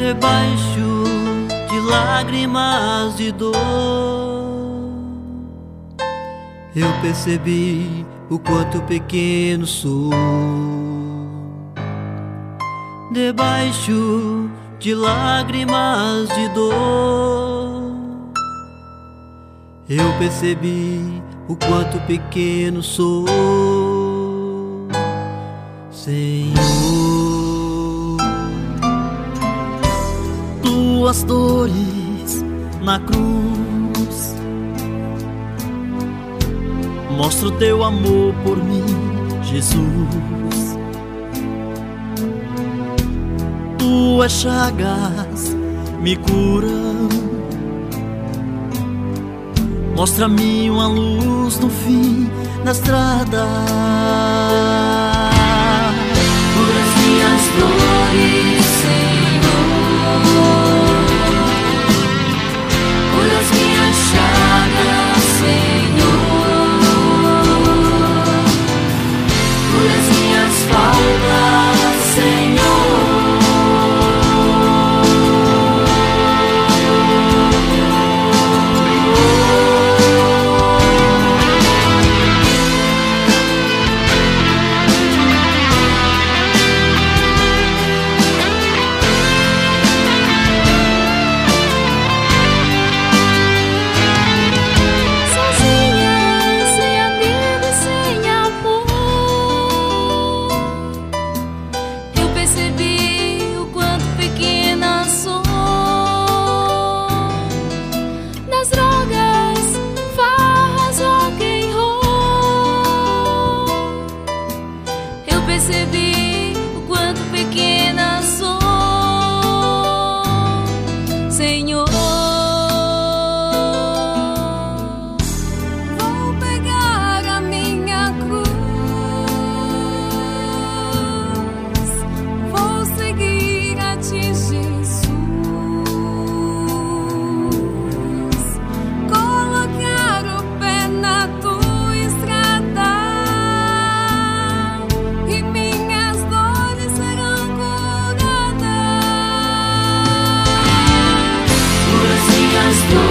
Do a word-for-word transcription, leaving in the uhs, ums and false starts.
debaixo de lágrimas de dor, eu percebi o quanto pequeno sou. Debaixo de lágrimas de dor, eu percebi o quanto pequeno sou, Senhor. Tuas dores na cruz mostra o teu amor por mim, Jesus. Tuas chagas me curam, mostra-me uma luz no fim da estrada. Por as minhas dores, Senhor, por as minhas chagas, Senhor, por as minhas faltas, Senhor. Percebi o quanto pequena sou, Senhor. Vou pegar a minha cruz, vou seguir a ti, Jesus. Colocar o pé na tua estrada e minhas dores serão curadas. Por as minhas dores,